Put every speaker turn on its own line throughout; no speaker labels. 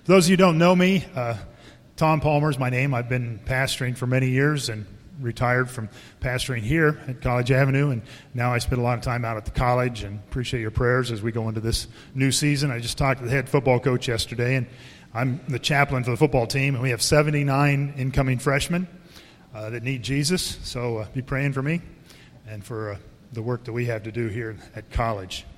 For those of you who don't know me, Tom Palmer is my name. I've been pastoring for many years and retired from pastoring here at College Avenue, and now I spend a lot of time out at the college, and appreciate your prayers as we go into this new season. I just talked to the head football coach yesterday, and I'm the chaplain for the football team, and we have 79 incoming freshmen that need Jesus, so be praying for me and for the work that we have to do here at college.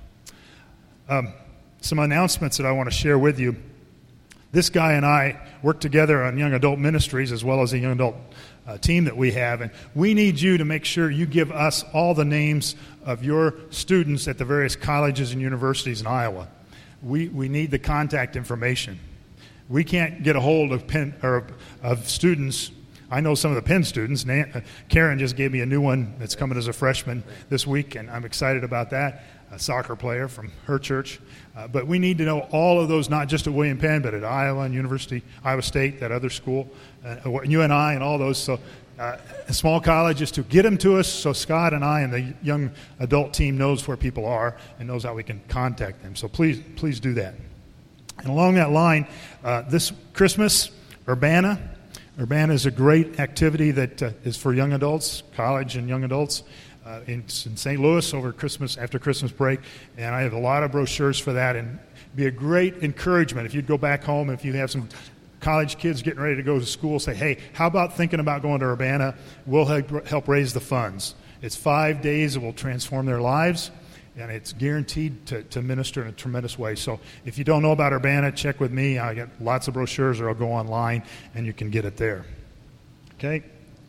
Some announcements that I want to share with you. This guy and I work together on young adult ministries as well as a young adult team that we have, and we need you to make sure you give us all the names of your students at the various colleges and universities in Iowa. We need the contact information. We can't get a hold of students. I know some of the Penn students. Karen just gave me a new one that's coming as a freshman this week, and I'm excited about that, a soccer player from her church. But we need to know all of those, not just at William Penn, but at Iowa and Iowa State, that other school, UNI and all those. So small colleges, to get them to us so Scott and I and the young adult team knows where people are and knows how we can contact them. So please do that. And along that line, this Christmas, Urbana is a great activity that is for young adults, college and young adults. In St. Louis after Christmas break, and I have a lot of brochures for that, and be a great encouragement if you'd go back home, if you have some college kids getting ready to go to school, say, hey, how about thinking about going to Urbana? We'll help raise the funds. It's 5 days that will transform their lives, and it's guaranteed to minister in a tremendous way. So if you don't know about Urbana, check with me. I get lots of brochures, or I'll go online, and you can get it there. Okay?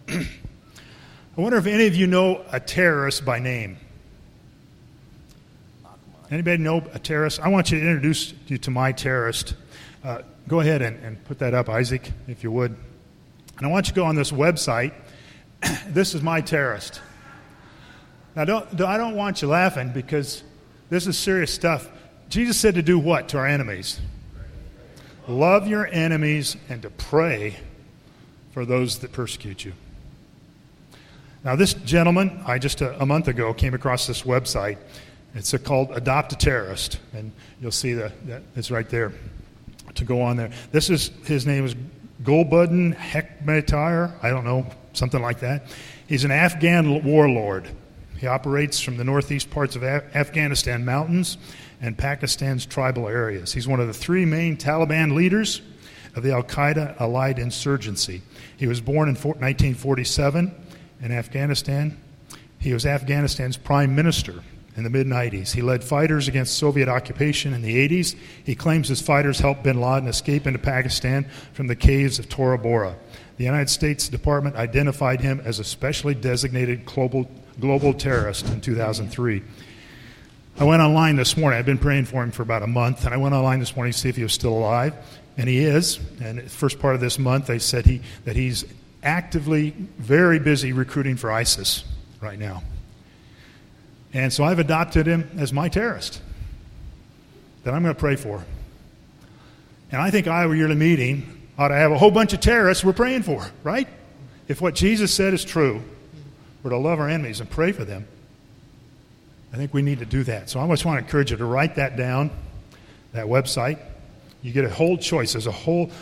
I wonder if any of you know a terrorist by name. Anybody know a terrorist? I want you to introduce you to my terrorist. Go ahead and put that up, Isaac, if you would. And I want you to go on this website. This is my terrorist. Now, I don't want you laughing, because this is serious stuff. Jesus said to do what to our enemies? Love your enemies and to pray for those that persecute you. Now, this gentleman, I just a month ago came across this website. It's called Adopt a Terrorist, and you'll see that it's right there to go on there. His name is Gulbuddin Hekmatyar, I don't know, something like that. He's an Afghan warlord. He operates from the northeast parts of Afghanistan mountains and Pakistan's tribal areas. He's one of the three main Taliban leaders of the Al-Qaeda allied insurgency. He was born in 1947 in Afghanistan. He was Afghanistan's prime minister in the mid-90s. He led fighters against Soviet occupation in the 80s. He claims his fighters helped bin Laden escape into Pakistan from the caves of Tora Bora. The United States Department identified him as a specially designated global terrorist in 2003. I went online this morning. I've been praying for him for about a month, and I went online this morning to see if he was still alive, and he is. And the first part of this month, they said that he's actively very busy recruiting for ISIS right now. And so I've adopted him as my terrorist that I'm going to pray for. And I think Iowa Yearly Meeting ought to have a whole bunch of terrorists we're praying for, right? If what Jesus said is true, we're to love our enemies and pray for them. I think we need to do that. So I just want to encourage you to write that down, that website. You get a whole choice. There's a whole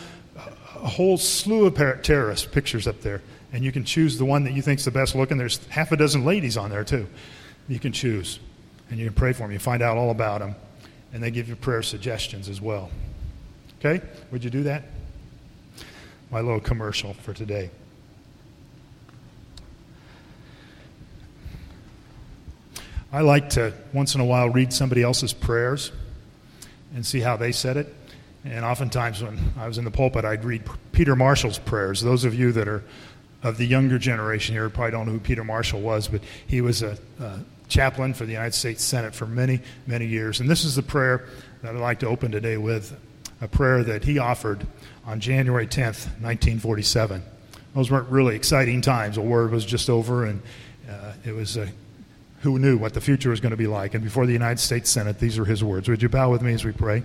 slew of terrorist pictures up there, and you can choose the one that you think is the best looking. There's half a dozen ladies on there too. You can choose, and you can pray for them. You find out all about them, and they give you prayer suggestions as well. Okay? Would you do that? My little commercial for today. I like to, once in a while, read somebody else's prayers and see how they said it. And oftentimes when I was in the pulpit, I'd read Peter Marshall's prayers. Those of you that are of the younger generation here probably don't know who Peter Marshall was, but he was a chaplain for the United States Senate for many, many years. And this is the prayer that I'd like to open today with, a prayer that he offered on January 10th, 1947. Those weren't really exciting times. The war was just over, and it was who knew what the future was going to be like. And before the United States Senate, these are his words. Would you bow with me as we pray?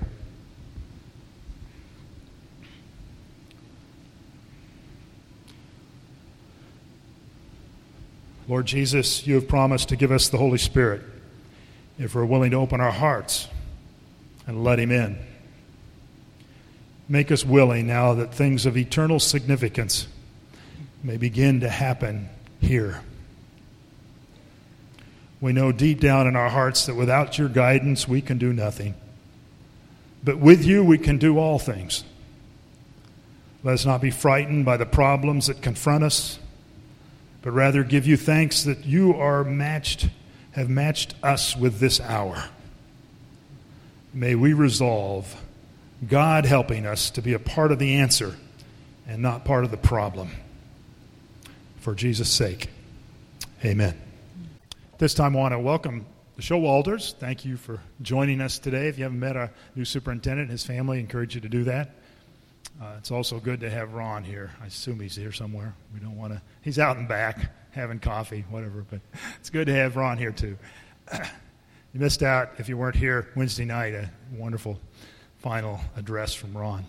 Lord Jesus, you have promised to give us the Holy Spirit if we're willing to open our hearts and let him in. Make us willing now that things of eternal significance may begin to happen here. We know deep down in our hearts that without your guidance we can do nothing. But with you we can do all things. Let us not be frightened by the problems that confront us, but rather give you thanks that you have matched us with this hour. May we resolve God helping us to be a part of the answer and not part of the problem. For Jesus' sake, amen. This time I want to welcome the Showalders. Thank you for joining us today. If you haven't met our new superintendent and his family, I encourage you to do that. It's also good to have Ron here. I assume he's here somewhere. We don't want to. He's out and back having coffee, whatever. But it's good to have Ron here too. You missed out if you weren't here Wednesday night. A wonderful final address from Ron.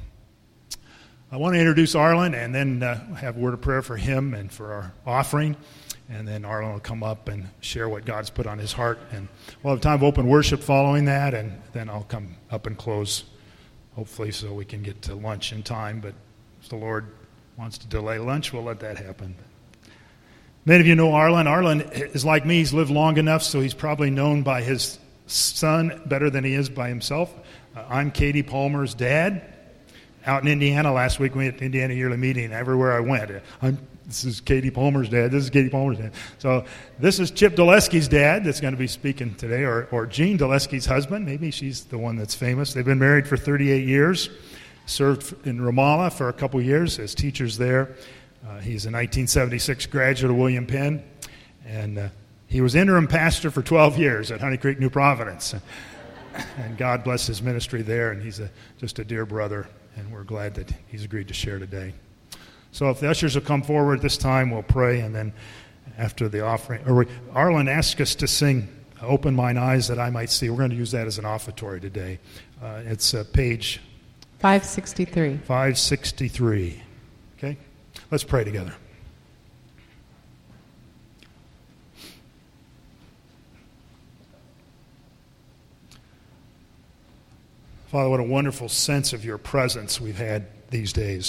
I want to introduce Arlen and then have a word of prayer for him and for our offering. And then Arlen will come up and share what God's put on his heart. And we'll have time of open worship following that. And then I'll come up and close, hopefully, so we can get to lunch in time. But if the Lord wants to delay lunch, we'll let that happen. Many of you know Arlen. Arlen is like me. He's lived long enough, so he's probably known by his son better than he is by himself. I'm Katie Palmer's dad. Out in Indiana last week, we went to Indiana Yearly Meeting. Everywhere I went, this is Katie Palmer's dad. This is Katie Palmer's dad. So this is Chip Dulesky's dad that's going to be speaking today, or Jean Dulesky's husband. Maybe she's the one that's famous. They've been married for 38 years, served in Ramallah for a couple years as teachers there. He's a 1976 graduate of William Penn, and he was interim pastor for 12 years at Honey Creek, New Providence. And God bless his ministry there, and he's just a dear brother, and we're glad that he's agreed to share today. So if the ushers will come forward this time, we'll pray, and then after the offering, Arlen asked us to sing Open Mine Eyes That I Might See. We're going to use that as an offertory today. It's page
563.
563. Okay? Let's pray together. Father, what a wonderful sense of your presence we've had these days.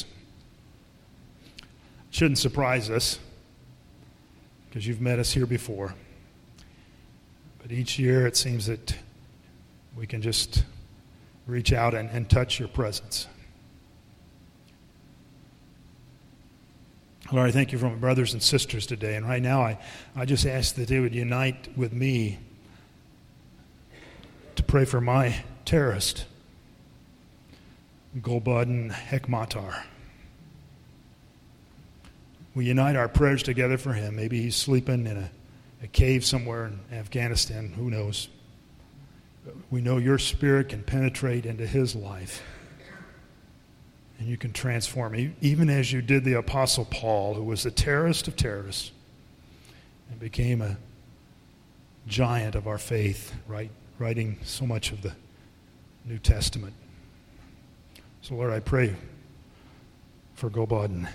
It shouldn't surprise us because you've met us here before. But each year it seems that we can just reach out and touch your presence. Lord, I thank you for my brothers and sisters today. And right now I just ask that they would unite with me to pray for my terrorist, Gulbuddin Hekmatyar. We unite our prayers together for him. Maybe he's sleeping in a cave somewhere in Afghanistan. Who knows? But we know your spirit can penetrate into his life. And you can transform him, even as you did the Apostle Paul, who was the terrorist of terrorists and became a giant of our faith, writing so much of the New Testament. So, Lord, I pray for Gulbuddin.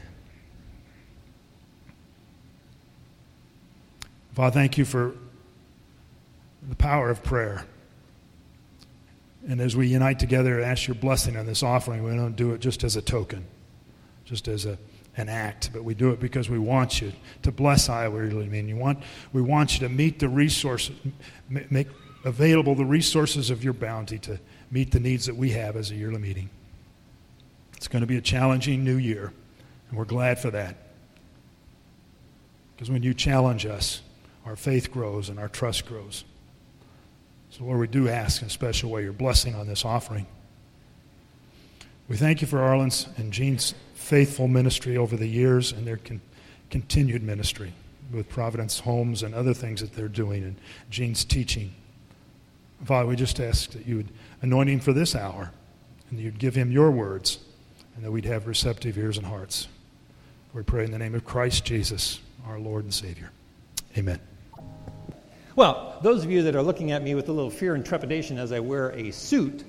Father, thank you for the power of prayer. And as we unite together, ask your blessing on this offering. We don't do it just as a token, just as an act, but we do it because we want you to bless Iowa Yearly Meeting. We want you to meet the resources, make available the resources of your bounty to meet the needs that we have as a yearly meeting. It's going to be a challenging new year, and we're glad for that. Because when you challenge us, our faith grows and our trust grows. So, Lord, we do ask in a special way your blessing on this offering. We thank you for Arlen's and Jean's faithful ministry over the years and their continued ministry with Providence Homes and other things that they're doing, and Jean's teaching. Father, we just ask that you would anoint him for this hour and that you'd give him your words and that we'd have receptive ears and hearts. We pray in the name of Christ Jesus, our Lord and Savior. Amen.
Well, those of you that are looking at me with a little fear and trepidation as I wear a suit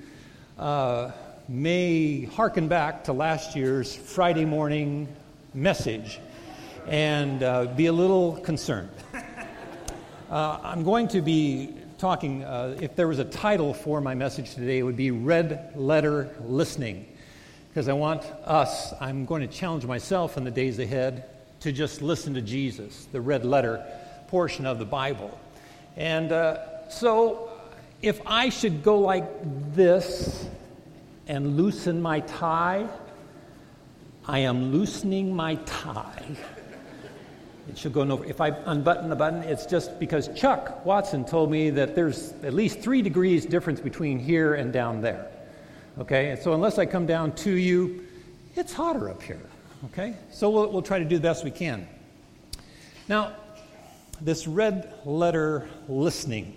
may hearken back to last year's Friday morning message and be a little concerned. I'm going to be talking, if there was a title for my message today, it would be Red Letter Listening. because I'm going to challenge myself in the days ahead to just listen to Jesus, the red letter portion of the Bible. And so if I should go like this and loosen my tie, I am loosening my tie. It should go over. If I unbutton the button, it's just because Chuck Watson told me that there's at least 3 degrees difference between here and down there. Okay, and so unless I come down to you, it's hotter up here. Okay, so we'll try to do the best we can. Now, this red letter listening,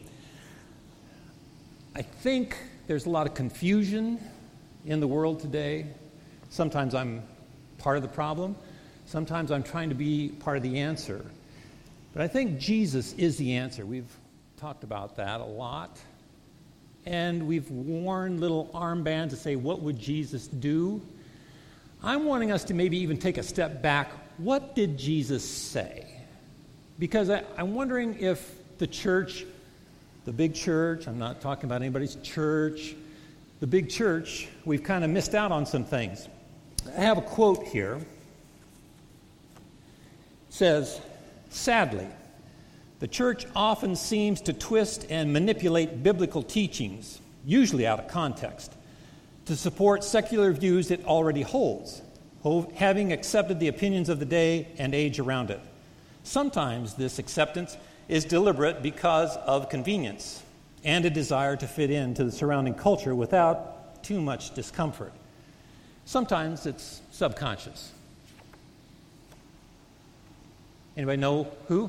I think there's a lot of confusion in the world today. Sometimes I'm part of the problem. Sometimes I'm trying to be part of the answer. But I think Jesus is the answer. We've talked about that a lot. And we've worn little armbands to say, what would Jesus do? I'm wanting us to maybe even take a step back. What did Jesus say? Because I'm wondering if the church, the big church, I'm not talking about anybody's church, the big church, we've kind of missed out on some things. I have a quote here. Says, sadly, the church often seems to twist and manipulate biblical teachings, usually out of context, to support secular views it already holds, having accepted the opinions of the day and age around it. Sometimes this acceptance is deliberate because of convenience and a desire to fit into the surrounding culture without too much discomfort. Sometimes it's subconscious. Anybody know who?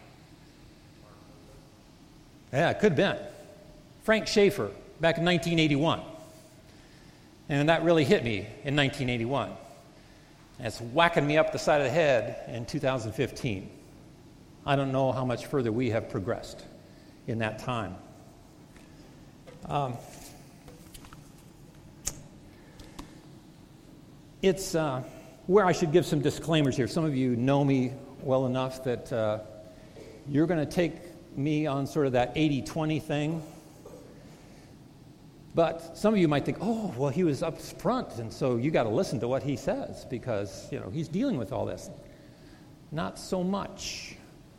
Yeah, it could have been. Frank Schaeffer, back in 1981. And that really hit me in 1981. And it's whacking me up the side of the head in 2015. I don't know how much further we have progressed in that time. It's where I should give some disclaimers here. Some of you know me well enough that you're going to take me on sort of that 80-20 thing. But some of you might think, oh, well, he was up front, and so you got to listen to what he says because, he's dealing with all this. Not so much.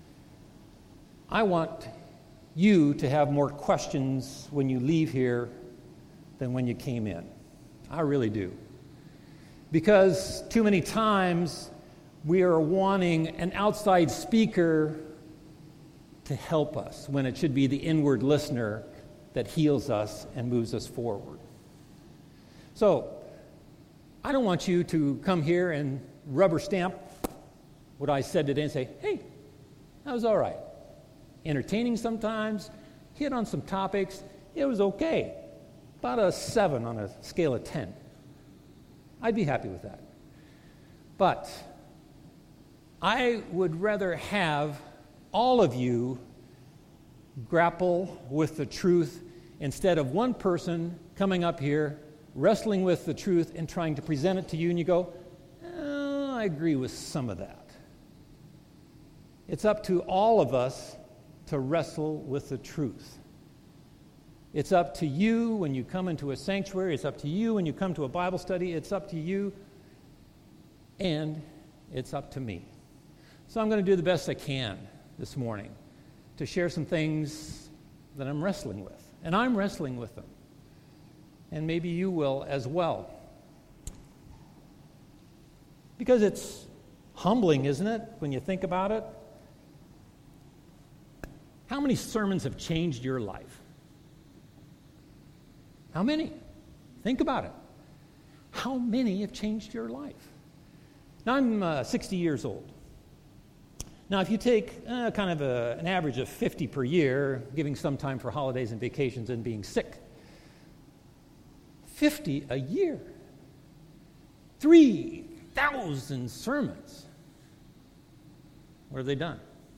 I want you to have more questions when you leave here than when you came in. I really do. Because too many times we are wanting an outside speaker to help us when it should be the inward listener that heals us and moves us forward. So, I don't want you to come here and rubber stamp what I said today and say, hey, that was all right. Entertaining sometimes, hit on some topics, it was okay. About a 7 on a scale of 10. I'd be happy with that. But I would rather have all of you grapple with the truth instead of one person coming up here, wrestling with the truth and trying to present it to you, and you go, oh, I agree with some of that. It's up to all of us to wrestle with the truth. It's up to you when you come into a sanctuary. It's up to you when you come to a Bible study. It's up to you, and it's up to me. So I'm going to do the best I can this morning to share some things that I'm wrestling with. And I'm wrestling with them. And maybe you will as well. Because it's humbling, isn't it, when you think about it? How many sermons have changed your life? How many? Think about it. How many have changed your life? Now, I'm 60 years old. Now, if you take kind of an average of 50 per year, giving some time for holidays and vacations and being sick, 50 a year, 3,000 sermons. What have they done?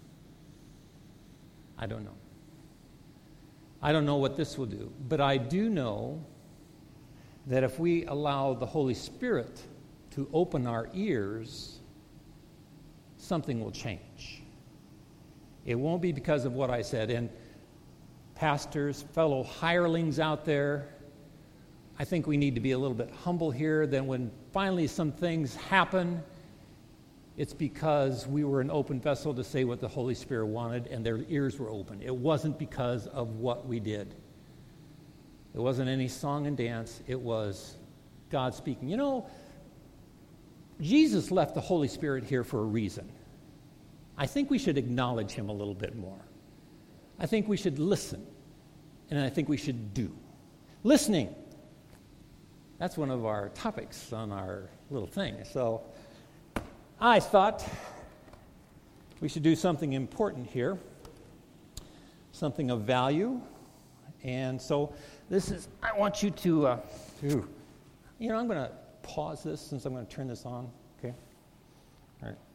I don't know. I don't know what this will do, but I do know that if we allow the Holy Spirit to open our ears, something will change. It won't be because of what I said. And pastors, fellow hirelings out there, I think we need to be a little bit humble here. Then when finally some things happen, it's because we were an open vessel to say what the Holy Spirit wanted, and their ears were open. It wasn't because of what we did. It wasn't any song and dance. It was God speaking. You know, Jesus left the Holy Spirit here for a reason. I think we should acknowledge him a little bit more. I think we should listen, and I think we should do. Listening. That's one of our topics on our little thing. So I thought we should do something important here, something of value. And so I want you to, I'm going to pause this since I'm going to turn this on. Okay? All right.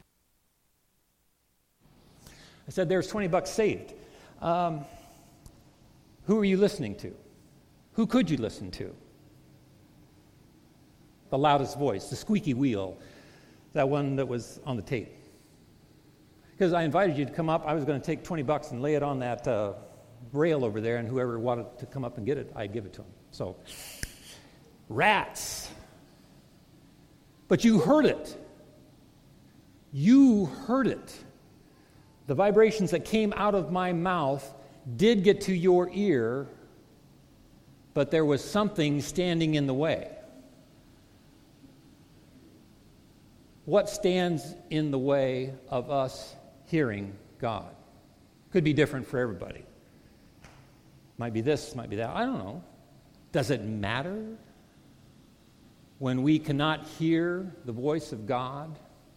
I said there's $20 saved. Who are you listening to? Who could you listen to? The loudest voice, the squeaky wheel, that one that was on the tape. Because I invited you to come up. I was going to take $20 and lay it on that rail over there, and whoever wanted to come up and get it, I'd give it to them. So, rats. But you heard it. You heard it. The vibrations that came out of my mouth did get to your ear, but there was something standing in the way. What stands in the way of us hearing God? Could be different for everybody. Might be this, might be that. I don't know. Does it matter when we cannot hear the voice of God?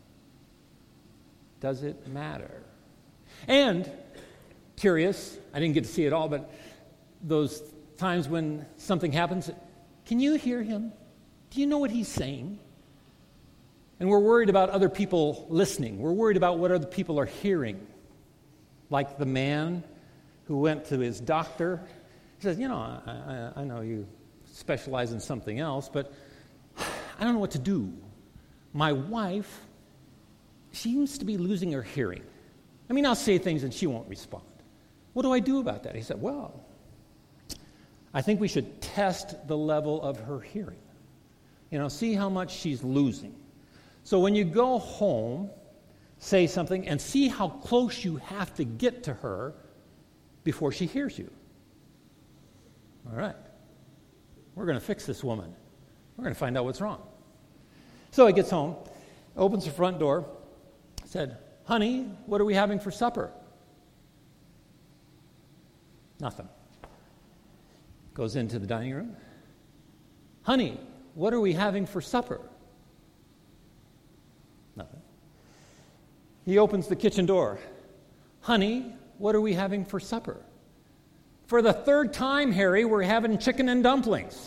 Does it matter? And, curious, I didn't get to see it all, but those times when something happens, can you hear him? Do you know what he's saying? And we're worried about other people listening. We're worried about what other people are hearing. Like the man who went to his doctor. He says, I know you specialize in something else, but I don't know what to do. My wife seems to be losing her hearing. I'll say things and she won't respond. What do I do about that? He said, well, I think we should test the level of her hearing. See how much she's losing. So when you go home, say something and see how close you have to get to her before she hears you. All right. We're going to fix this woman. We're going to find out what's wrong. So he gets home, opens the front door, said, honey, what are we having for supper? Nothing. Goes into the dining room. Honey, what are we having for supper? Nothing. He opens the kitchen door. Honey, what are we having for supper? For the third time, Harry, we're having chicken and dumplings.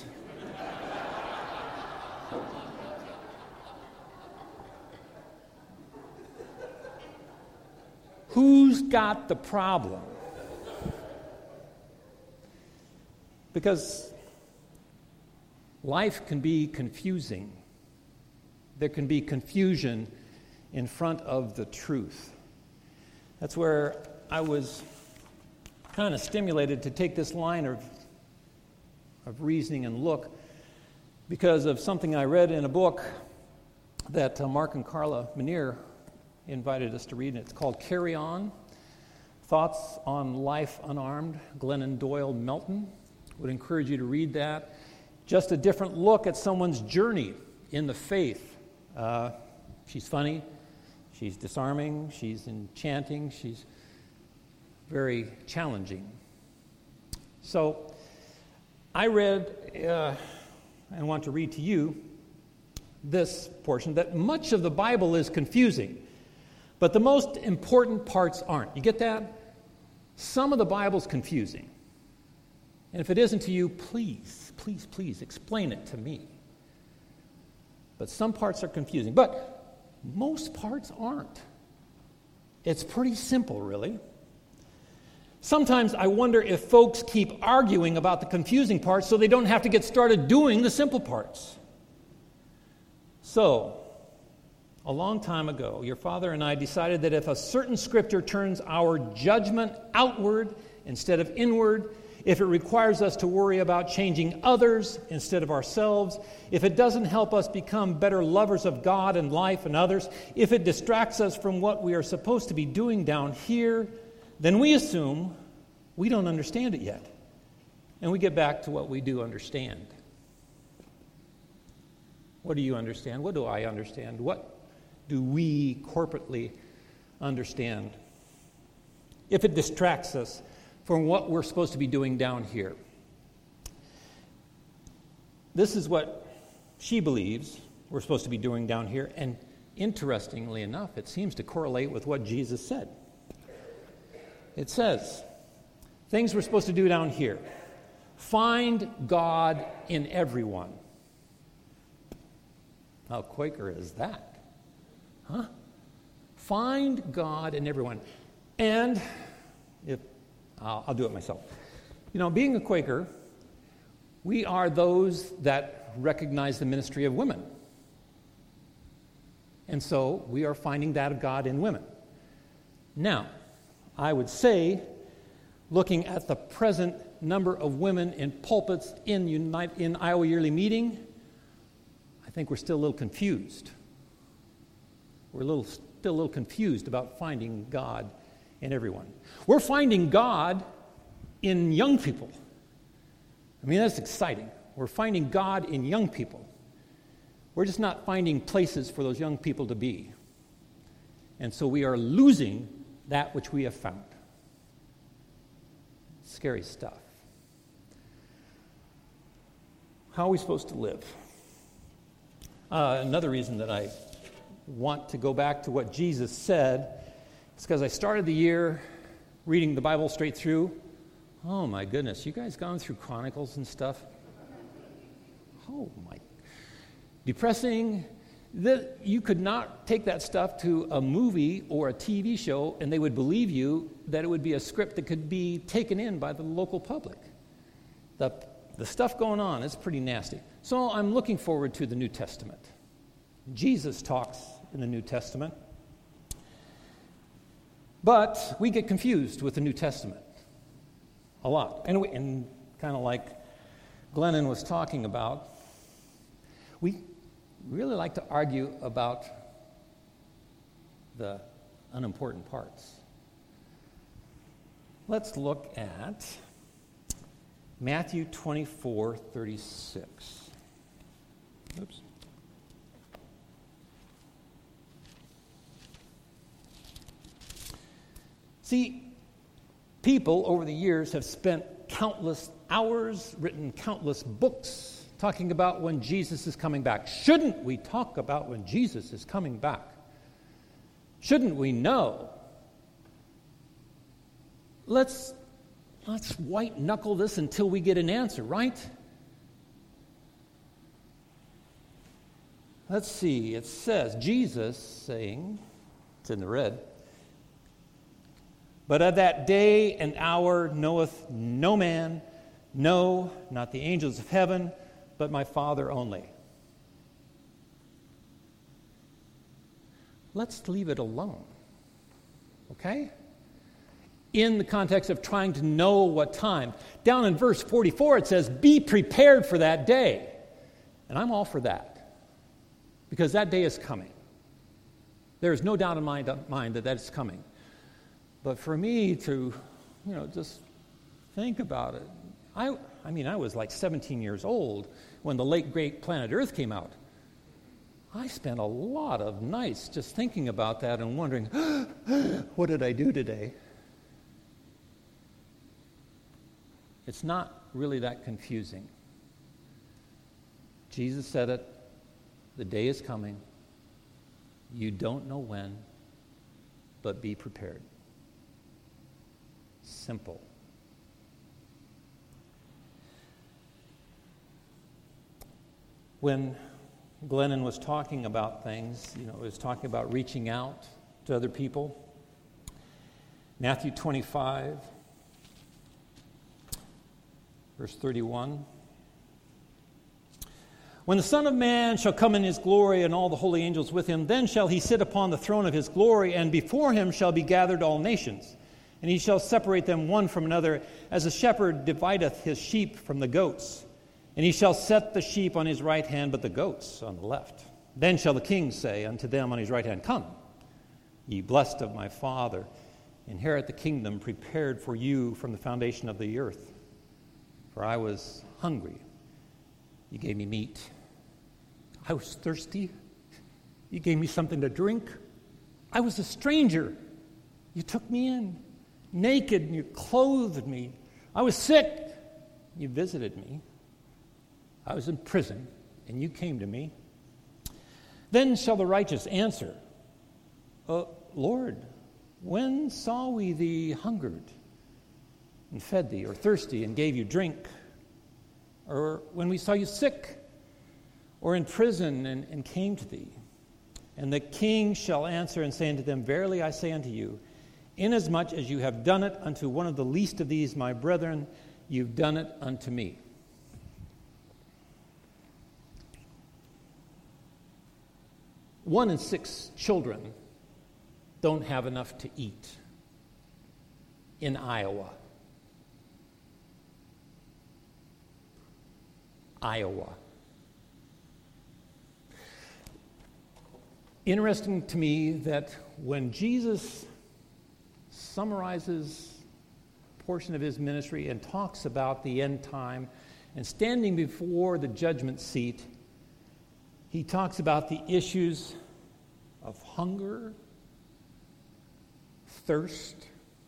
Who's got the problem? Because life can be confusing. There can be confusion in front of the truth. That's where I was kind of stimulated to take this line of reasoning and look because of something I read in a book that Mark and Carla Manier invited us to read, and it's called Carry On, Thoughts on Life Unarmed, Glennon Doyle Melton. Would encourage you to read that. Just a different look at someone's journey in the faith. She's funny, she's disarming, she's enchanting, she's very challenging. So I read and want to read to you this portion, that much of the Bible is confusing, but the most important parts aren't. You get that? Some of the Bible's confusing. And if it isn't to you, please, please, please explain it to me. But some parts are confusing. But most parts aren't. It's pretty simple, really. Sometimes I wonder if folks keep arguing about the confusing parts so they don't have to get started doing the simple parts. So, a long time ago, your father and I decided that if a certain scripture turns our judgment outward instead of inward, if it requires us to worry about changing others instead of ourselves, if it doesn't help us become better lovers of God and life and others, if it distracts us from what we are supposed to be doing down here, then we assume we don't understand it yet. And we get back to what we do understand. What do you understand? What do I understand? What do we corporately understand? If it distracts us from what we're supposed to be doing down here. This is what she believes we're supposed to be doing down here, and interestingly enough, it seems to correlate with what Jesus said. It says, things we're supposed to do down here. Find God in everyone. How Quaker is that? Huh? Find God in everyone. And if I'll do it myself. You know, being a Quaker, we are those that recognize the ministry of women. And so we are finding that of God in women. Now, I would say, looking at the present number of women in pulpits in Iowa Yearly Meeting, I think we're still a little confused. We're still a little confused about finding God in everyone. We're finding God in young people. I mean, that's exciting. We're finding God in young people. We're just not finding places for those young people to be. And so we are losing that which we have found. Scary stuff. How are we supposed to live? Another reason that I want to go back to what Jesus said is because I started the year reading the Bible straight through. Oh my goodness, you guys gone through Chronicles and stuff? Oh my. Depressing. You could not take that stuff to a movie or a TV show and they would believe you that it would be a script that could be taken in by the local public. The stuff going on is pretty nasty. So I'm looking forward to the New Testament. Jesus talks in the New Testament. But we get confused with the New Testament a lot. And kind of like Glennon was talking about, we really like to argue about the unimportant parts. Let's look at Matthew 24:36. Oops. See, people over the years have spent countless hours, written countless books, talking about when Jesus is coming back. Shouldn't we talk about when Jesus is coming back? Shouldn't we know? Let's white-knuckle this until we get an answer, right? Let's see. It says, Jesus saying, it's in the red, but of that day and hour knoweth no man, no, not the angels of heaven, but my Father only. Let's leave it alone, okay? In the context of trying to know what time. Down in verse 44 it says, be prepared for that day. And I'm all for that, because that day is coming. There is no doubt in my mind that that's coming. But for me to, just think about it. I mean, I was like 17 years old when the late, great Planet Earth came out. I spent a lot of nights just thinking about that and wondering, what did I do today? It's not really that confusing. Jesus said it. The day is coming. You don't know when, but be prepared. Simple. When Glennon was talking about things, was talking about reaching out to other people. Matthew 25, verse 31. When the Son of Man shall come in his glory and all the holy angels with him, then shall he sit upon the throne of his glory, and before him shall be gathered all nations. And he shall separate them one from another, as a shepherd divideth his sheep from the goats. And he shall set the sheep on his right hand, but the goats on the left. Then shall the king say unto them on his right hand, Come, ye blessed of my Father, inherit the kingdom prepared for you from the foundation of the earth. For I was hungry, you gave me meat. I was thirsty, you gave me something to drink. I was a stranger, you took me in. Naked, and you clothed me. I was sick, you visited me. I was in prison, and you came to me. Then shall the righteous answer, Lord, when saw we thee hungered and fed thee, or thirsty and gave you drink? Or when we saw you sick or in prison and came to thee? And the king shall answer and say unto them, Verily I say unto you, inasmuch as you have done it unto one of the least of these my brethren, you've done it unto me. One in 6 children don't have enough to eat in Iowa. Interesting to me that when Jesus summarizes a portion of his ministry and talks about the end time and standing before the judgment seat, he talks about the issues of hunger, thirst,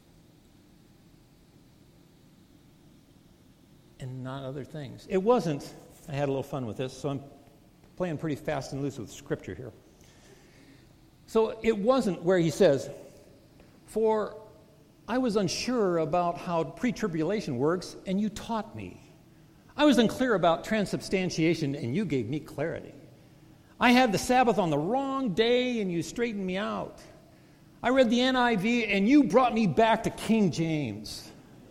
and not other things. It wasn't, I had a little fun with this, so I'm playing pretty fast and loose with Scripture here. So it wasn't where he says, For I was unsure about how pre-tribulation works, and you taught me. I was unclear about transubstantiation, and you gave me clarity. I had the Sabbath on the wrong day, and you straightened me out. I read the NIV, and you brought me back to King James.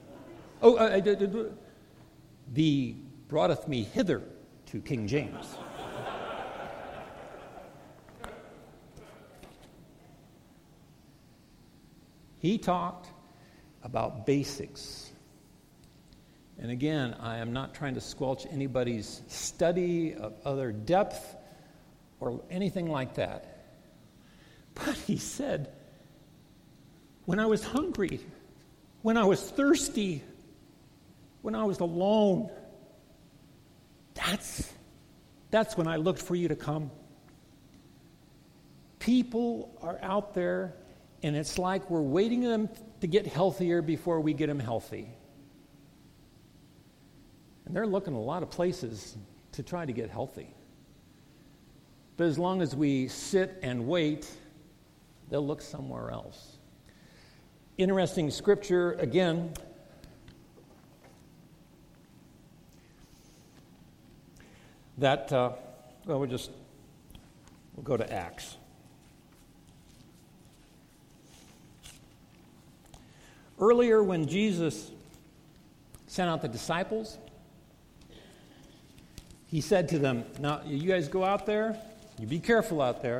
Thee broughteth me hither to King James. He talked about basics. And again, I am not trying to squelch anybody's study of other depth or anything like that. But he said, when I was hungry, when I was thirsty, when I was alone, that's when I looked for you to come. People are out there, and it's like we're waiting them to get healthier before we get them healthy. And they're looking a lot of places to try to get healthy. But as long as we sit and wait, they'll look somewhere else. Interesting scripture, again. We'll go to Acts. Earlier, when Jesus sent out the disciples, he said to them, now, you guys go out there, you be careful out there,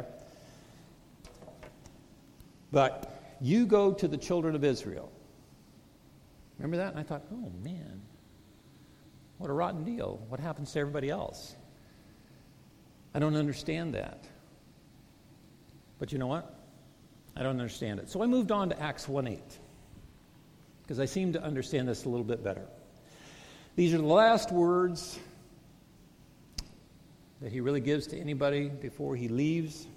but you go to the children of Israel. Remember that? And I thought, oh man, what a rotten deal. What happens to everybody else? I don't understand that. But you know what? I don't understand it. So I moved on to Acts 1:8, because I seem to understand this a little bit better. These are the last words that he really gives to anybody before he leaves.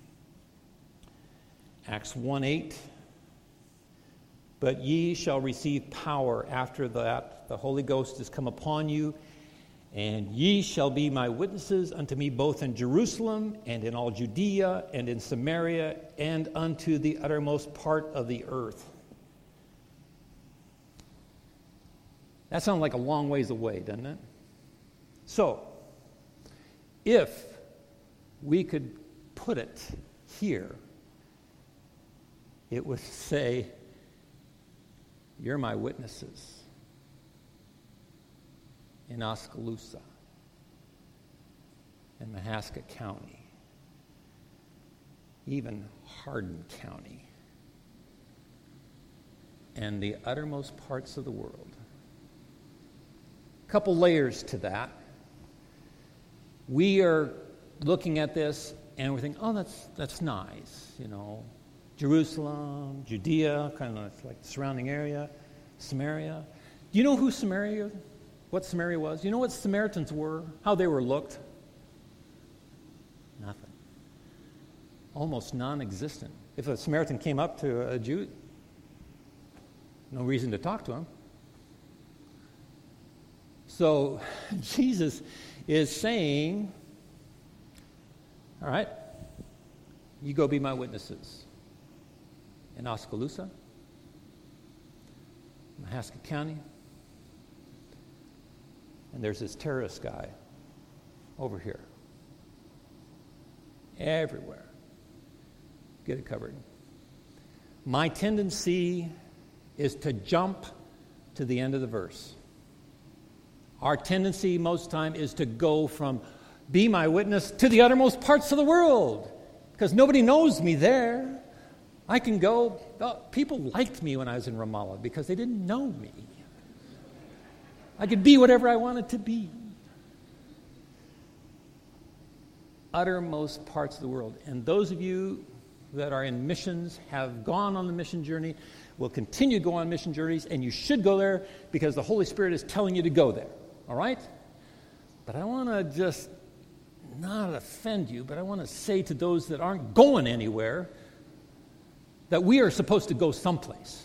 Acts 1:8. But ye shall receive power after that the Holy Ghost is come upon you, and ye shall be my witnesses unto me both in Jerusalem and in all Judea and in Samaria and unto the uttermost part of the earth. That sounds like a long ways away, doesn't it? So, if we could put it here, it would say, you're my witnesses in Oskaloosa, in Mahaska County, even Hardin County, and the uttermost parts of the world. A couple layers to that. We are looking at this and we're thinking, oh, that's nice, you know. Jerusalem, Judea, kind of like the surrounding area, Samaria. Do you know what Samaria was? Do you know what Samaritans were? How they were looked? Nothing. Almost non-existent. If a Samaritan came up to a Jew, no reason to talk to him. So Jesus is saying, all right, you go be my witnesses in Oskaloosa, Mahaska County, and there's this terrorist guy over here. Everywhere. Get it covered. My tendency is to jump to the end of the verse. Our tendency most time is to go from be my witness to the uttermost parts of the world, because nobody knows me there. I can go, people liked me when I was in Ramallah because they didn't know me. I could be whatever I wanted to be. Uttermost parts of the world. And those of you that are in missions, have gone on the mission journey, will continue to go on mission journeys, and you should go there because the Holy Spirit is telling you to go there. All right? But I want to just not offend you, but I want to say to those that aren't going anywhere that we are supposed to go someplace.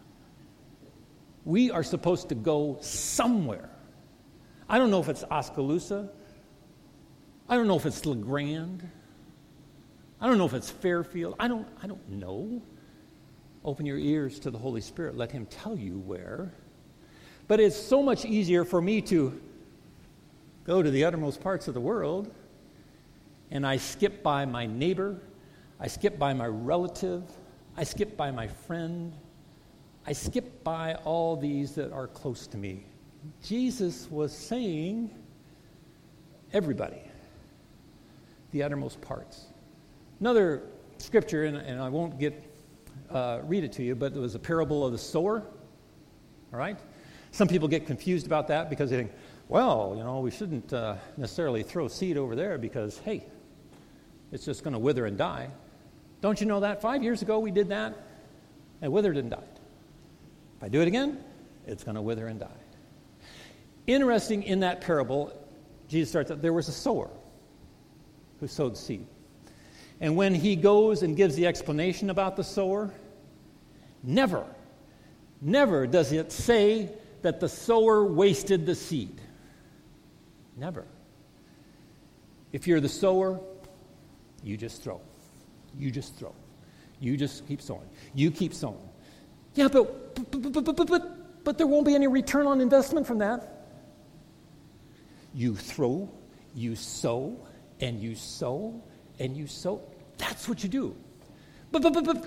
We are supposed to go somewhere. I don't know if it's Oskaloosa. I don't know if it's LeGrand. I don't know if it's Fairfield. I don't know. Open your ears to the Holy Spirit. Let Him tell you where. But it's so much easier for me to go to the uttermost parts of the world, and I skip by my neighbor, I skip by my relative, I skip by my friend, I skip by all these that are close to me. Jesus was saying, everybody, the uttermost parts. Another scripture, and I won't read it to you, but it was a parable of the sower. All right? Some people get confused about that because they think, well, we shouldn't necessarily throw seed over there because, hey, it's just going to wither and die. Don't you know that? 5 years ago we did that, and withered and died. If I do it again, it's going to wither and die. Interesting, in that parable, Jesus starts out, there was a sower who sowed seed. And when he goes and gives the explanation about the sower, never does it say that the sower wasted the seed. Never. If you're the sower, you just throw. You just throw. You just keep sowing. You keep sowing. Yeah, but there won't be any return on investment from that. You throw, you sow, and you sow, and you sow. That's what you do. But.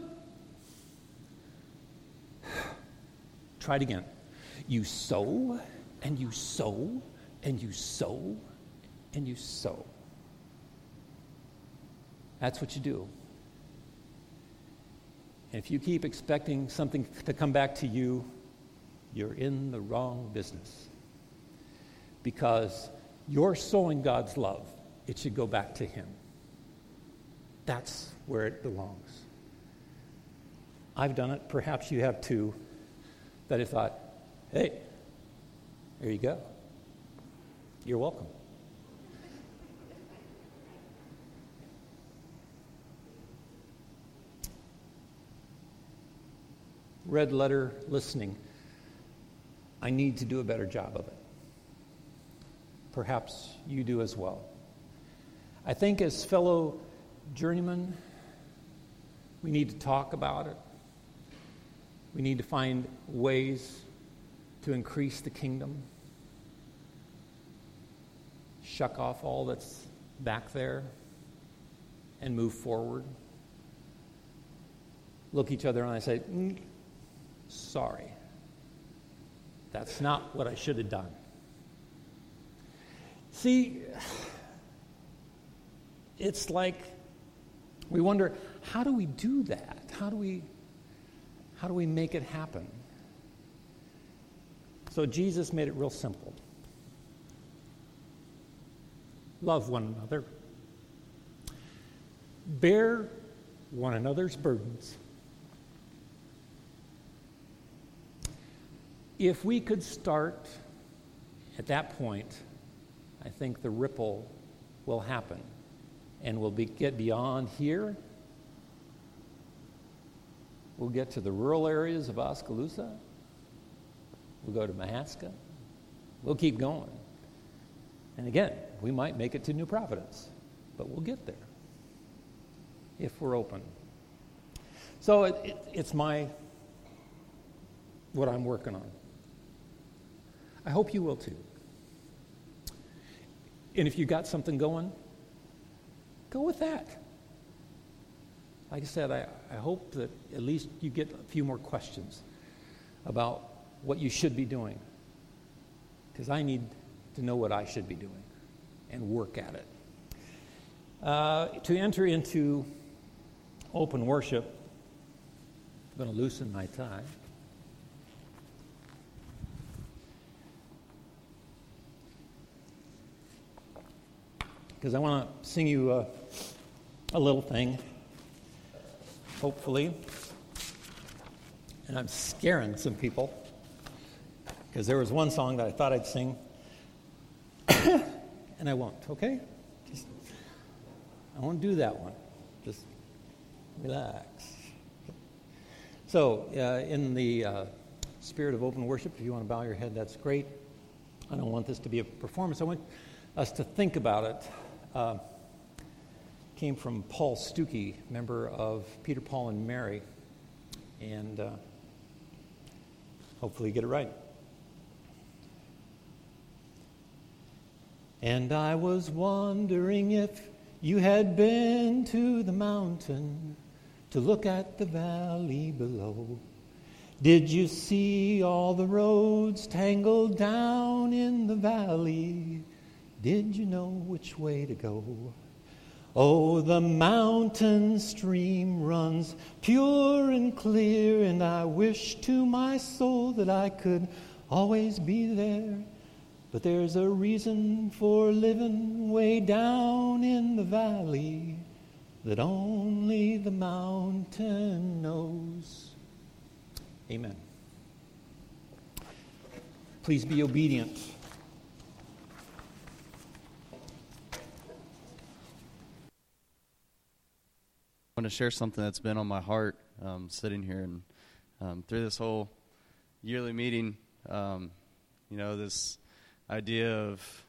Try it again. You sow, and you sow, and you sow, and you sow. That's what you do. And if you keep expecting something to come back to you, you're in the wrong business. Because you're sowing God's love. It should go back to Him. That's where it belongs. I've done it. Perhaps you have too. That have thought, hey, there you go. You're welcome. Red letter listening. I need to do a better job of it. Perhaps you do as well. I think as fellow journeymen, we need to talk about it. We need to find ways to increase the kingdom. Shuck off all that's back there and move forward. Look each other and say, sorry. That's not what I should have done. See, it's like we wonder, how do we do that? How do we make it happen? So Jesus made it real simple. Love one another. Bear one another's burdens. If we could start at that point, I think the ripple will happen, and we'll get beyond here. We'll get to the rural areas of Oskaloosa. We'll go to Mahaska. We'll keep going. And again, we might make it to New Providence, but we'll get there if we're open. So it's what I'm working on. I hope you will too. And if you got something going, go with that. Like I said, I hope that at least you get a few more questions about what you should be doing, because I need to know what I should be doing and work at it. To enter into open worship, I'm going to loosen my tie. Because I want to sing you a little thing, hopefully. And I'm scaring some people, because there was one song that I thought I'd sing, and I won't, okay? I won't do that one. Just relax. So, in the spirit of open worship, if you want to bow your head, that's great. I don't want this to be a performance. I want us to think about it. Came from Paul Stuckey, member of Peter, Paul, and Mary. And hopefully you get it right. And I was wondering if you had been to the mountain to look at the valley below. Did you see all the roads tangled down in the valley? Did you know which way to go? Oh, the mountain stream runs pure and clear, and I wish to my soul that I could always be there. But there's a reason for living way down in the valley that only the mountain knows. Amen. Please be obedient.
I want to share something that's been on my heart sitting here, and through this whole yearly meeting, this idea of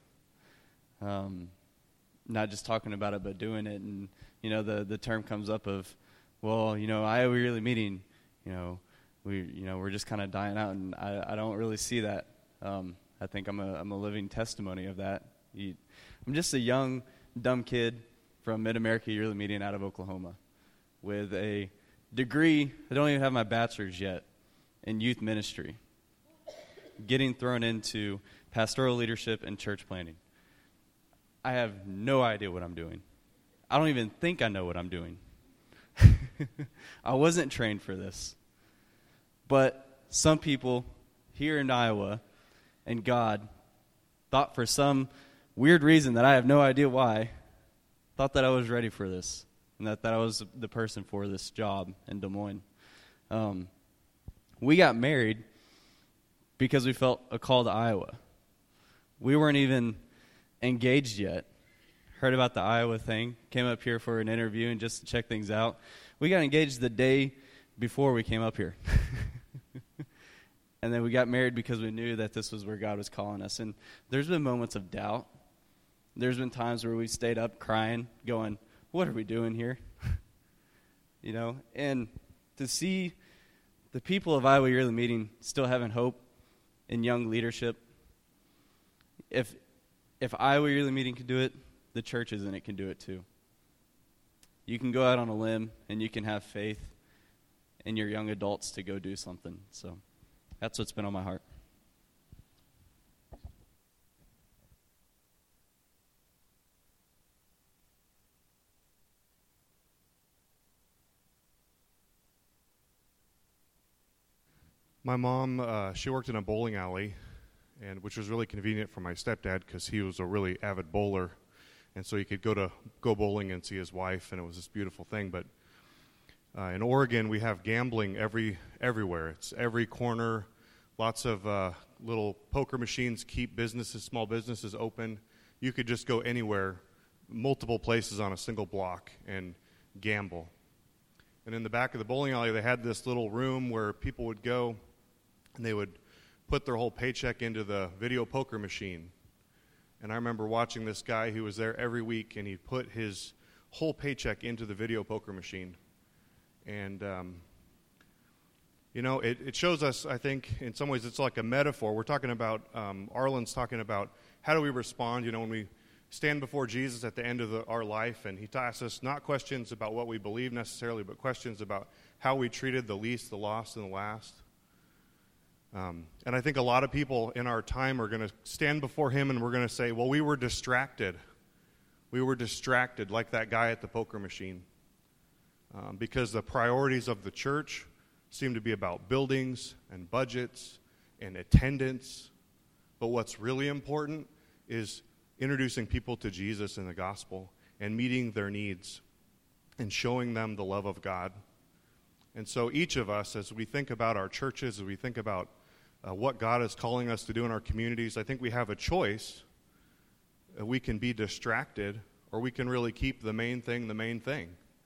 not just talking about it but doing it, and the term comes up of, well, Iowa yearly meeting, we're just kind of dying out, and I don't really see that. I think I'm a living testimony of that. I'm just a young, dumb kid from Mid-America Yearly Meeting out of Oklahoma with a degree. I don't even have my bachelor's yet in youth ministry, getting thrown into pastoral leadership and church planting. I have no idea what I'm doing. I don't even think I know what I'm doing. I wasn't trained for this. But some people here in Iowa and God thought, for some weird reason that I have no idea why, thought that I was ready for this and that I was the person for this job in Des Moines. We got married because we felt a call to Iowa. We weren't even engaged yet. Heard about the Iowa thing, came up here for an interview and just to check things out. We got engaged the day before we came up here. And then we got married because we knew that this was where God was calling us. And there's been moments of doubt. There's been times where we stayed up crying, going, what are we doing here? And to see the people of Iowa Yearly Meeting still having hope in young leadership, if Iowa Yearly Meeting can do it, the churches in it can do it too. You can go out on a limb and you can have faith in your young adults to go do something. So that's what's been on my heart.
My mom, she worked in a bowling alley, and which was really convenient for my stepdad because he was a really avid bowler, and so he could go bowling and see his wife, and it was this beautiful thing. But in Oregon, we have gambling everywhere. It's every corner. Lots of little poker machines keep small businesses open. You could just go anywhere, multiple places on a single block, and gamble. And in the back of the bowling alley, they had this little room where people would go, and they would put their whole paycheck into the video poker machine. And I remember watching this guy who was there every week, and he put his whole paycheck into the video poker machine. And, it shows us, I think, in some ways it's like a metaphor. We're talking about, Arlen's talking about how do we respond, when we stand before Jesus at the end of our life, and he asks us not questions about what we believe necessarily, but questions about how we treated the least, the lost, and the last. And I think a lot of people in our time are going to stand before him, and we're going to say, well, we were distracted. We were distracted like that guy at the poker machine. Because the priorities of the church seem to be about buildings and budgets and attendance. But what's really important is introducing people to Jesus and the gospel and meeting their needs and showing them the love of God. And so each of us, as we think about our churches, as we think about what God is calling us to do in our communities, I think we have a choice. We can be distracted, or we can really keep the main thing the main thing.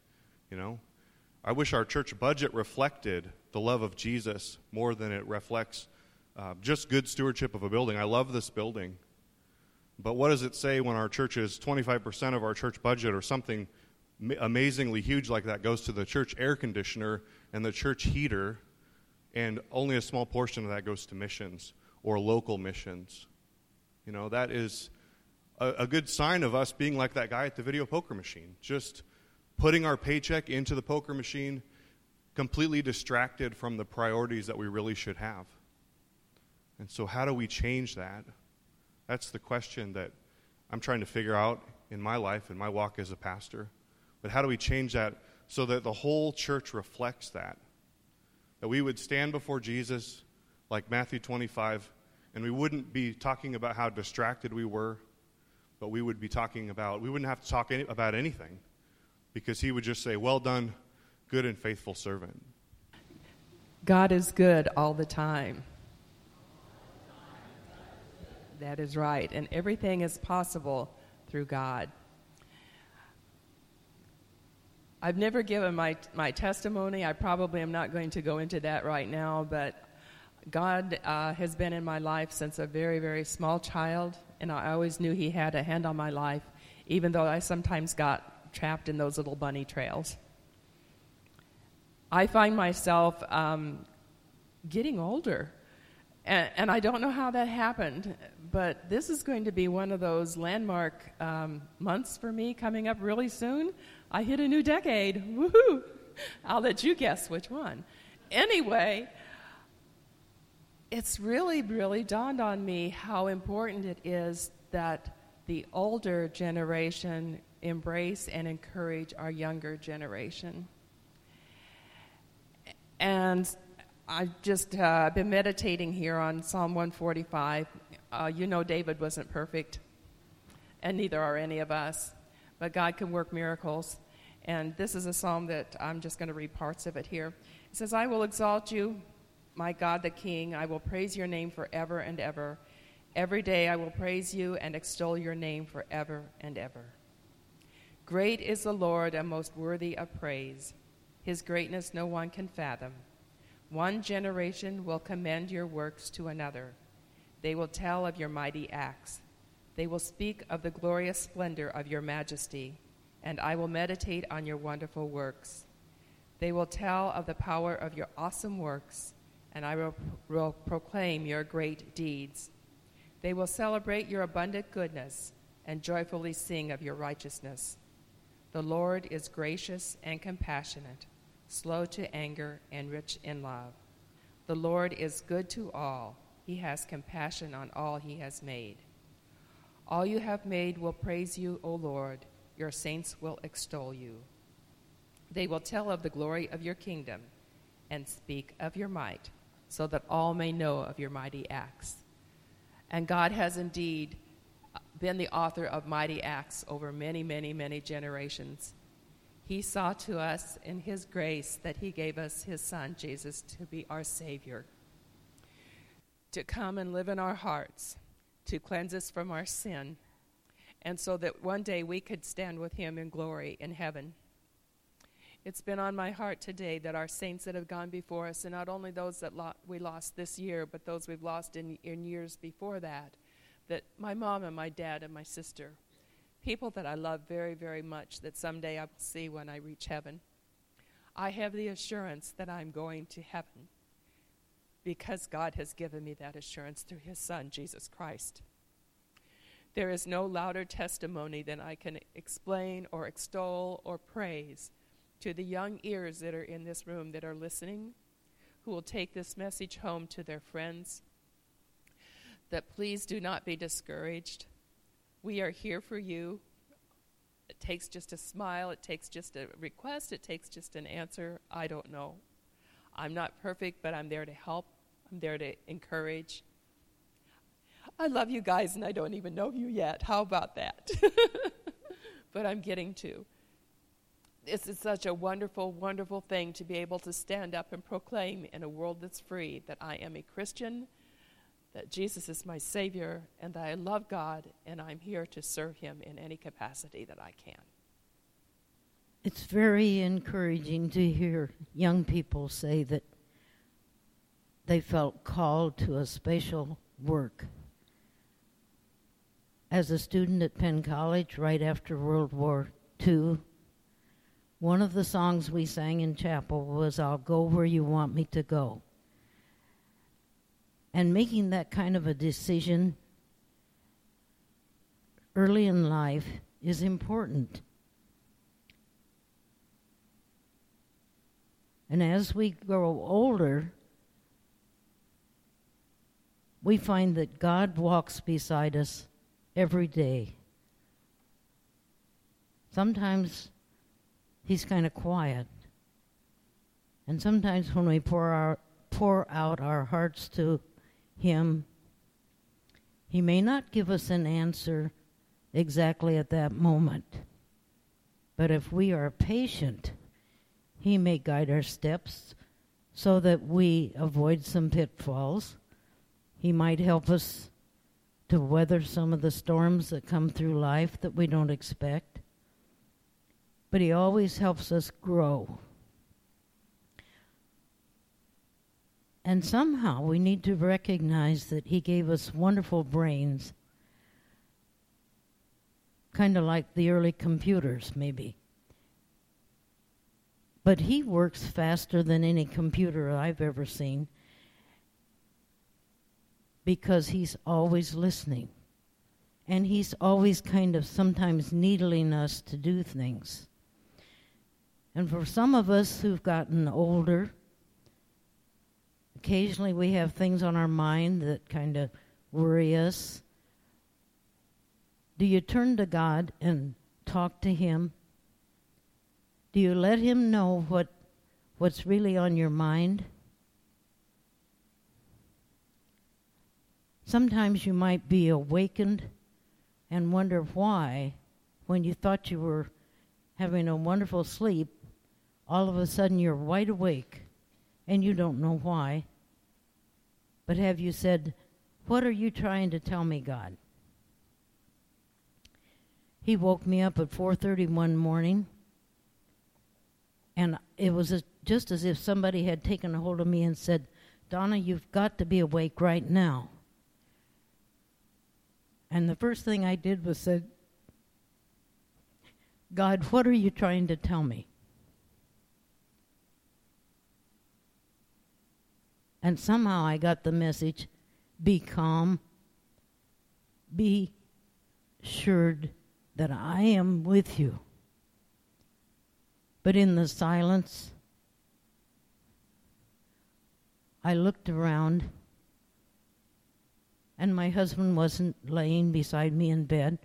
I wish our church budget reflected the love of Jesus more than it reflects just good stewardship of a building. I love this building. But what does it say when our church is 25% of our church budget or something amazingly huge like that goes to the church air conditioner and the church heater, and only a small portion of that goes to missions or local missions? That is a good sign of us being like that guy at the video poker machine, just putting our paycheck into the poker machine, completely distracted from the priorities that we really should have. And so how do we change that? That's the question that I'm trying to figure out in my life, in my walk as a pastor. But how do we change that so that the whole church reflects that? That we would stand before Jesus like Matthew 25, and we wouldn't be talking about how distracted we were, but we would be talking about, we wouldn't have to talk about anything, because he would just say, well done, good and faithful servant.
God is good all the time. That is right. And everything is possible through God. I've never given my testimony. I probably am not going to go into that right now, but God has been in my life since a very, very small child, and I always knew he had a hand on my life, even though I sometimes got trapped in those little bunny trails. I find myself getting older, and I don't know how that happened, but this is going to be one of those landmark months for me coming up really soon. I hit a new decade. Woohoo! I'll let you guess which one. Anyway, it's really, really dawned on me how important it is that the older generation embrace and encourage our younger generation. And I've just been meditating here on Psalm 145. David wasn't perfect, and neither are any of us, but God can work miracles. And this is a psalm that I'm just going to read parts of it here. It says, I will exalt you, my God the King. I will praise your name forever and ever. Every day I will praise you and extol your name forever and ever. Great is the Lord and most worthy of praise. His greatness no one can fathom. One generation will commend your works to another. They will tell of your mighty acts. They will speak of the glorious splendor of your majesty, and I will meditate on your wonderful works. They will tell of the power of your awesome works, and I will proclaim your great deeds. They will celebrate your abundant goodness and joyfully sing of your righteousness. The Lord is gracious and compassionate, slow to anger and rich in love. The Lord is good to all. He has compassion on all he has made. All you have made will praise you, O Lord. Your saints will extol you. They will tell of the glory of your kingdom and speak of your might, so that all may know of your mighty acts. And God has indeed been the author of mighty acts over many, many, many generations. He saw to us in his grace that he gave us his Son, Jesus, to be our Savior, to come and live in our hearts, to cleanse us from our sin, and so that one day we could stand with him in glory in heaven. It's been on my heart today that our saints that have gone before us, and not only those that we lost this year, but those we've lost in years before that my mom and my dad and my sister, people that I love very, very much, that someday I will see when I reach heaven. I have the assurance that I'm going to heaven because God has given me that assurance through his Son, Jesus Christ. There is no louder testimony than I can explain or extol or praise to the young ears that are in this room that are listening, who will take this message home to their friends, that please do not be discouraged. We are here for you. It takes just a smile. It takes just a request. It takes just an answer. I don't know. I'm not perfect, but I'm there to help. I'm there to encourage. I love you guys, and I don't even know you yet. How about that? But I'm getting to. This is such a wonderful, wonderful thing to be able to stand up and proclaim in a world that's free that I am a Christian, that Jesus is my Savior, and that I love God, and I'm here to serve him in any capacity that I can.
It's very encouraging to hear young people say that they felt called to a special work. As a student at Penn College right after World War II, one of the songs we sang in chapel was, "I'll go where you want me to go." And making that kind of a decision early in life is important. And as we grow older, we find that God walks beside us every day. Sometimes he's kind of quiet. And sometimes when we pour out our hearts to him, he may not give us an answer exactly at that moment. But if we are patient, he may guide our steps so that we avoid some pitfalls. He might help us to weather some of the storms that come through life that we don't expect. But he always helps us grow. And somehow we need to recognize that he gave us wonderful brains, kind of like the early computers, maybe. But he works faster than any computer I've ever seen because he's always listening. And he's always kind of sometimes needling us to do things. And for some of us who've gotten older, occasionally we have things on our mind that kind of worry us. Do you turn to God and talk to him? Do you let him know what's really on your mind? Sometimes you might be awakened and wonder why, when you thought you were having a wonderful sleep, all of a sudden you're wide awake and you don't know why. But have you said, "What are you trying to tell me, God?" He woke me up at 4:30 one morning, and it was just as if somebody had taken a hold of me and said, "Donna, you've got to be awake right now." And the first thing I did was said, "God, what are you trying to tell me?" And somehow I got the message, be calm, be assured that I am with you. But in the silence, I looked around, and my husband wasn't laying beside me in bed.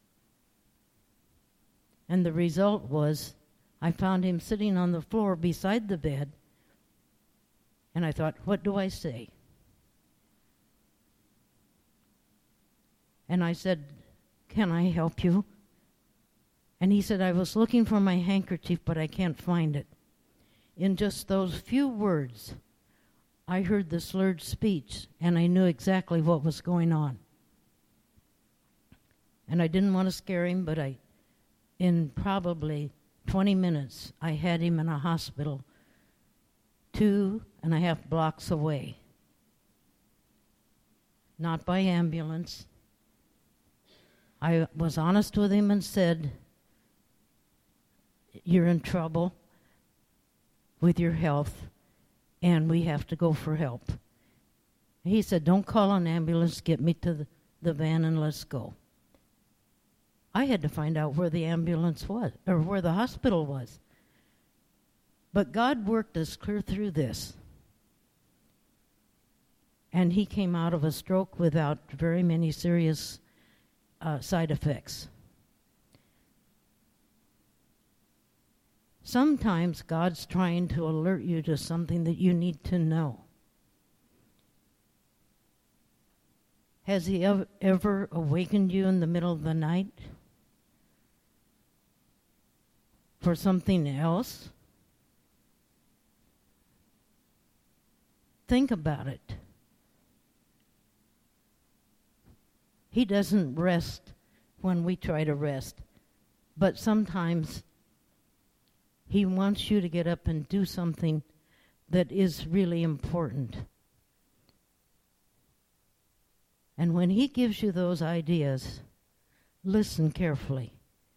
And the result was I found him sitting on the floor beside the bed. And I thought, what do I say? And I said, "Can I help you?" And he said, "I was looking for my handkerchief, but I can't find it." In just those few words, I heard the slurred speech, and I knew exactly what was going on. And I didn't want to scare him, but in probably 20 minutes, I had him in a hospital 2.5 blocks away. Not by ambulance. I was honest with him and said, "You're in trouble with your health, and we have to go for help." He said, "Don't call an ambulance, get me to the van and let's go." I had to find out where the ambulance was, or where the hospital was. But God worked us clear through this. And he came out of a stroke without very many serious side effects. Sometimes God's trying to alert you to something that you need to know. Has he ever awakened you in the middle of the night for something else? Think about it. He doesn't rest when we try to rest, but sometimes he wants you to get up and do something that is really important. And when he gives you those ideas, listen carefully.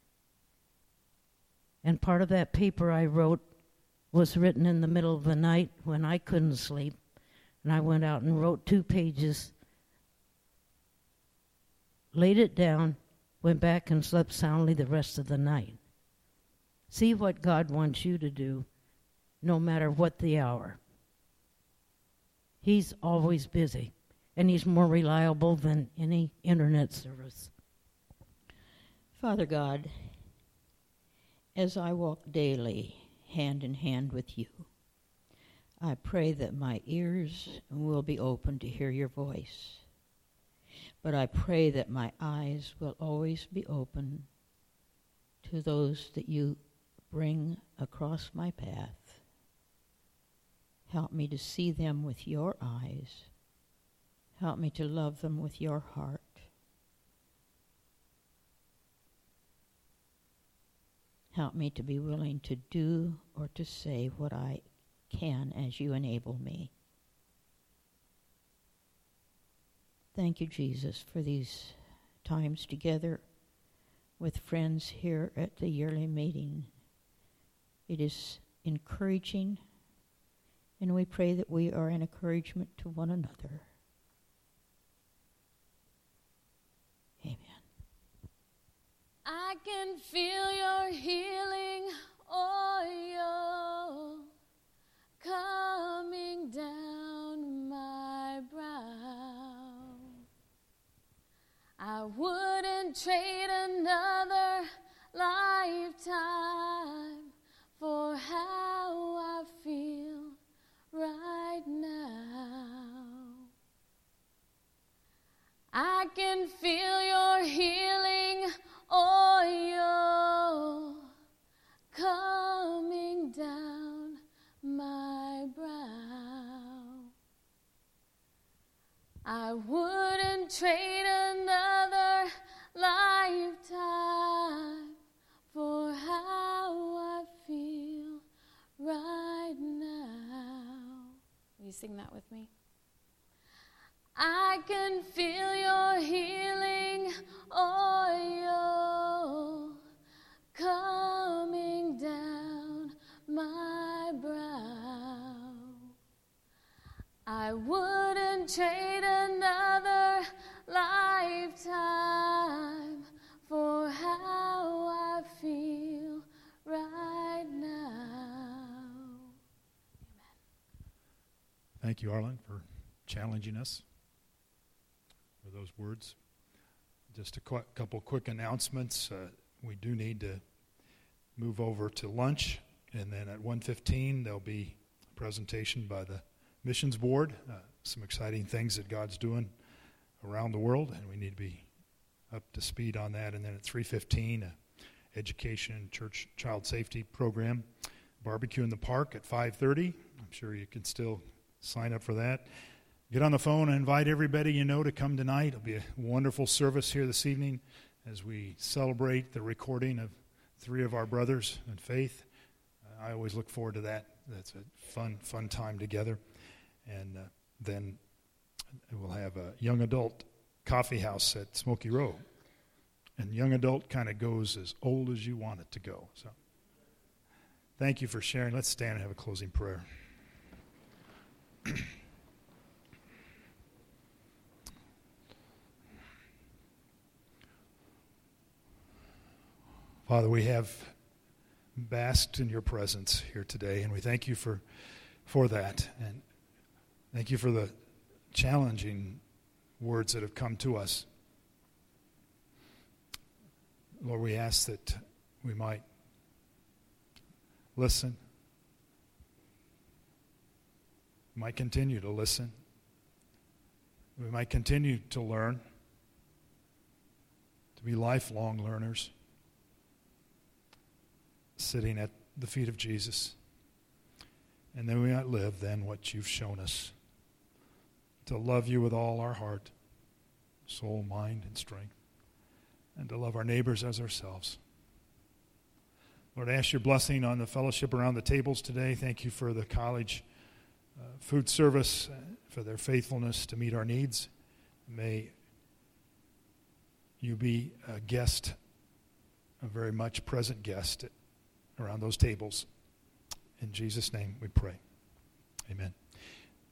And part of that paper I wrote was written in the middle of the night when I couldn't sleep. And I went out and wrote 2 pages, laid it down, went back and slept soundly the rest of the night. See what God wants you to do, no matter what the hour. He's always busy, and he's more reliable than any internet service.
Father God, as I walk daily hand in hand with you, I pray that my ears will be open to hear your voice. But I pray that my eyes will always be open to those that you bring across my path. Help me to see them with your eyes. Help me to love them with your heart. Help me to be willing to do or to say what I can as you enable me. Thank you, Jesus, for these times together with friends here at the yearly meeting. It is encouraging, and we pray that we are an encouragement to one another. Amen.
I can feel your healing oil coming down my brow. I wouldn't trade another lifetime for how I feel right now. I can feel your healing oil coming down my brow. I wouldn't trade another lifetime for how I feel right now. Will you sing that with me? I can feel your healing oil coming down my brow. I wouldn't trade another lifetime for how I feel right now. Amen.
Thank you, Arlen, for challenging us for those words. Just a couple quick announcements. We do need to move over to lunch, and then at 1:15 there'll be a presentation by the Missions Board, some exciting things that God's doing around the world, and we need to be up to speed on that. And then at 3:15, education and church child safety program. Barbecue in the park at 5:30. I'm sure you can still sign up for that. Get on the phone and invite everybody you know to come tonight. It'll be a wonderful service here this evening as we celebrate the recording of 3 of our brothers in faith. I always look forward to that. That's a fun time together. And then we'll have a young adult coffee house at Smoky Row. And young adult kind of goes as old as you want it to go. So thank you for sharing. Let's stand and have a closing prayer. Father, we have basked in your presence here today, and we thank you for that. And thank you for the challenging words that have come to us. Lord, we ask that we might listen. We might continue to listen. We might continue to learn, to be lifelong learners, sitting at the feet of Jesus. And then we might live then what you've shown us, to love you with all our heart, soul, mind, and strength, and to love our neighbors as ourselves. Lord, I ask your blessing on the fellowship around the tables today. Thank you for the college food service, for their faithfulness to meet our needs. May you be a guest, a very much present guest around those tables. In Jesus' name we pray. Amen.